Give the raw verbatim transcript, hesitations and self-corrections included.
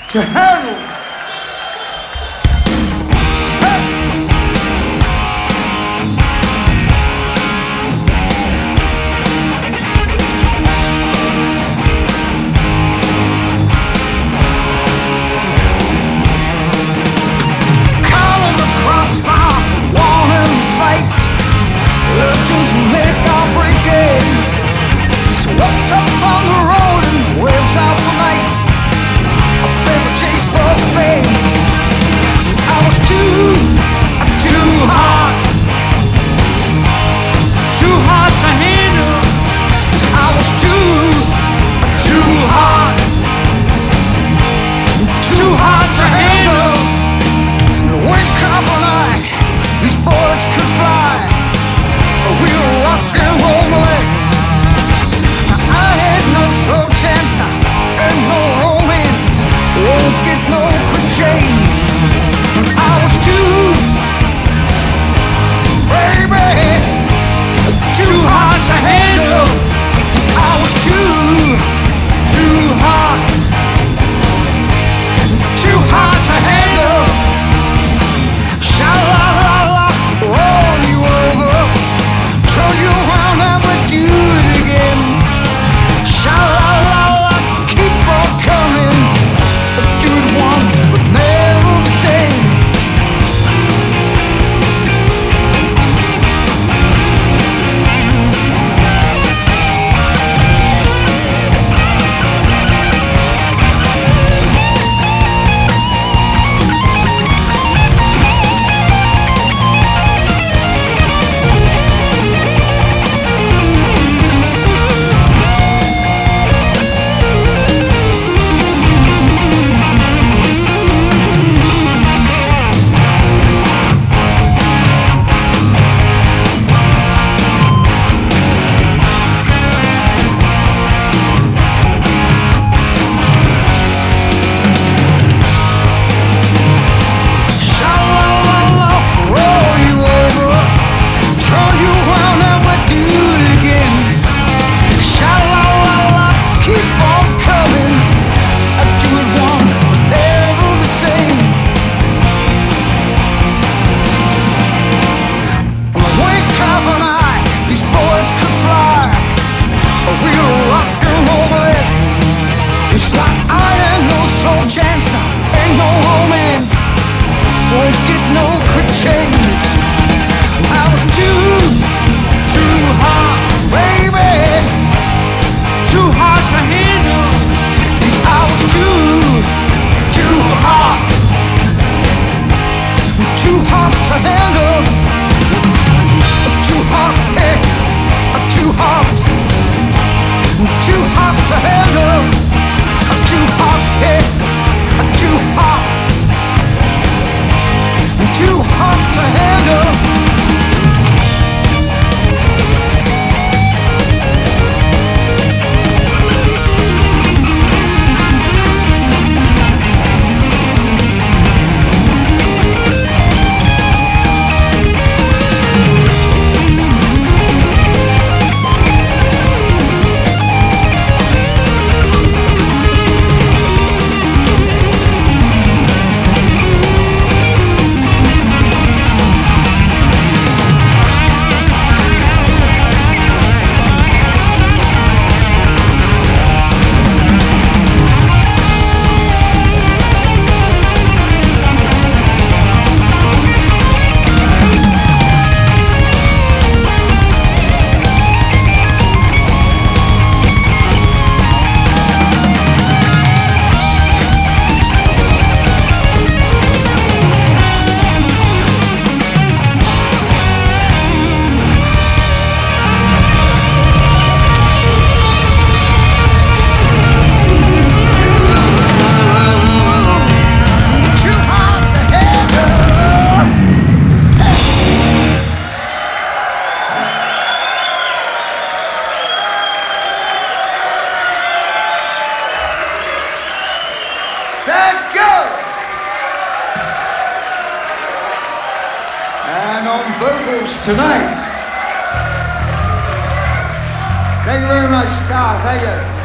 to handle. Legends make our brigade, swept up on the road and waves out the night. A paper chase for fame. I was too, too hot, too hot to handle. I was too, too hot, too hot to handle. And when Cop and I, these boys could fly. We were rock and rollers. I had no slow chance and no romance. Won't get no quick change. I was too, baby, too hard to handle. I was too, too hot, too hard to handle. Sha-la-la-la, roll you over. Turn you around and we'll do it again. Sha-la-la-la, keep on coming. Do it once, but never the same. vocals tonight. Thank you very much, Todd. Thank you.